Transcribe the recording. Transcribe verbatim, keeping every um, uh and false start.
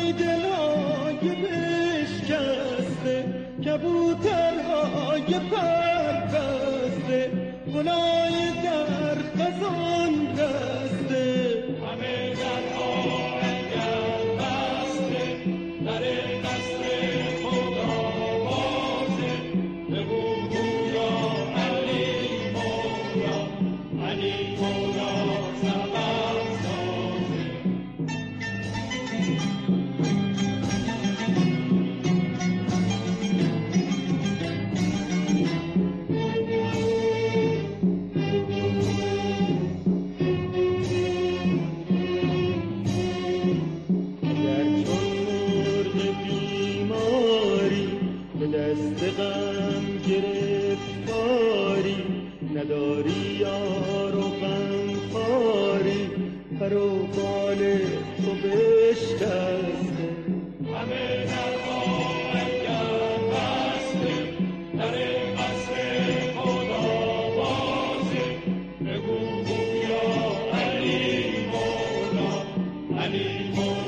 ای دلای بشکسته کبوترهای پربسته گلای در خزان دسته همه درها انگل بسته در قصر خدا بازه بگو گویا علی مولا علی مولا سبب سازه دست غم گرفتاری نداری یار و غمخواری پر و بال تو بشکسته همه درها انگل بسته در قصر خدا بازه بگو گویا علی مولا علی مولا